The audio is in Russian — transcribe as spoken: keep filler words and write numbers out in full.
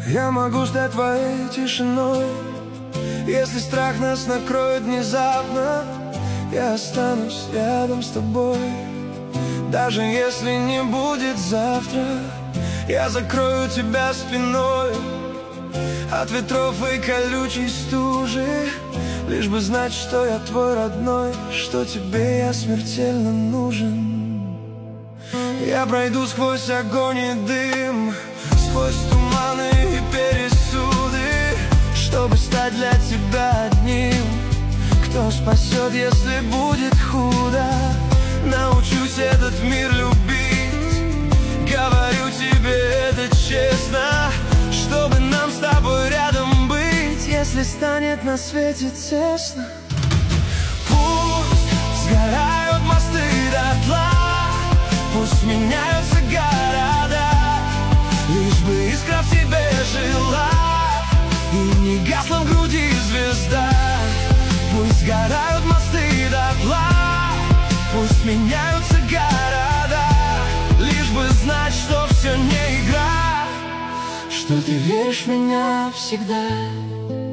Я могу стать твоей тишиной. Если страх нас накроет внезапно, я останусь рядом с тобой. Даже если не будет завтра, я закрою тебя спиной от ветров и колючей стужи, лишь бы знать, что я твой родной, что тебе я смертельно нужен. Я пройду сквозь огонь и дым, сквозь туманы и пересуды, чтобы стать для тебя одним, кто спасет, если будет худо. Научусь этот мир любить, говорю тебе это честно, чтобы нам с тобой рядом быть, если станет на свете тесно. Пусть сгорают мосты дотла, пусть меняются города, лишь бы искра в тебе жила и не гасла в груди звезда. Пусть сгорают мосты дотла, пусть меняются города, лишь бы знать, что все не игра, что ты веришь в меня всегда.